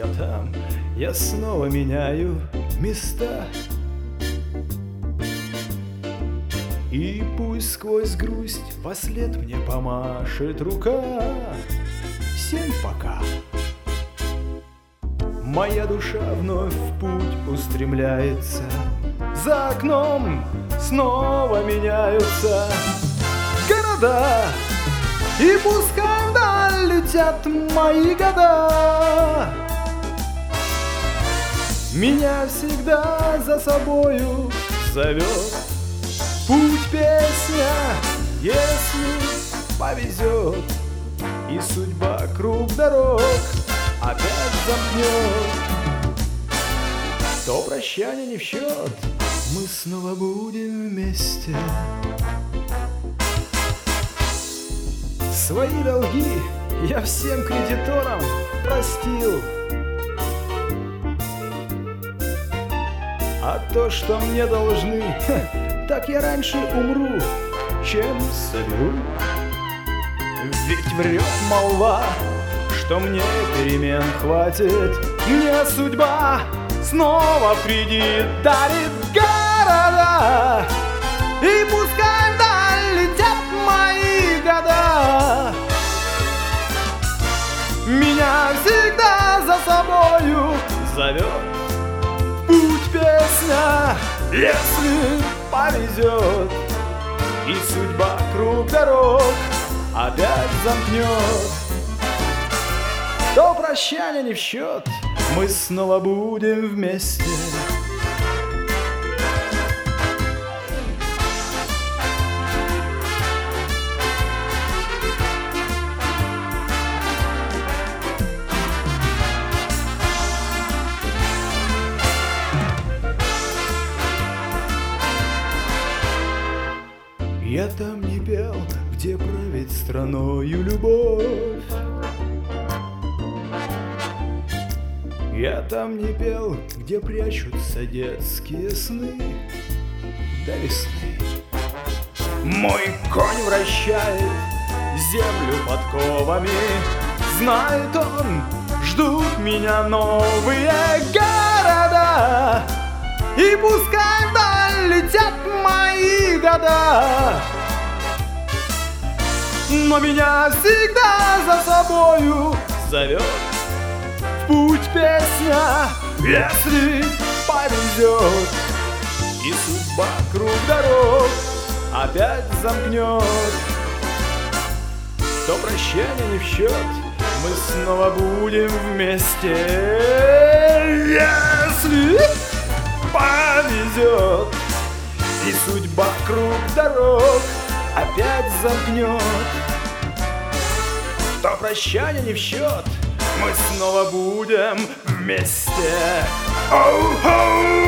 там я снова меняю места. И пусть сквозь грусть вослед мне помашет рука. Всем пока. Моя душа вновь в путь устремляется. За окном снова меняются города. И пускай вдаль летят мои года, меня всегда за собою зовет путь песня, если повезет, и судьба круг дорог опять замкнет, то прощание не в счет, мы снова будем вместе. Свои долги я всем кредиторам простил, а то, что мне должны, так я раньше умру, чем соберу. Ведь врет молва, что мне перемен хватит, мне судьба снова впереди дарит города. И пускай вдаль летят мои года, меня всегда за собою зовет путь песня, если повезет, и судьба круг дорог опять замкнет, то прощание не в счет, мы снова будем вместе. Я там не пел, где правит страною любовь. Я там не пел, где прячутся детские сны до весны. Мой конь вращает землю подковами, знает он, ждут меня новые города. И пускай вдаль летят мои года, но меня всегда за собою зовет в путь песня, если повезет, и судьба круг дорог опять замкнет, то прощание не в счет, мы снова будем вместе, если повезет, и судьба круг дорог опять замкнет, то прощание не в счет, мы снова будем вместе. Оу-хоу!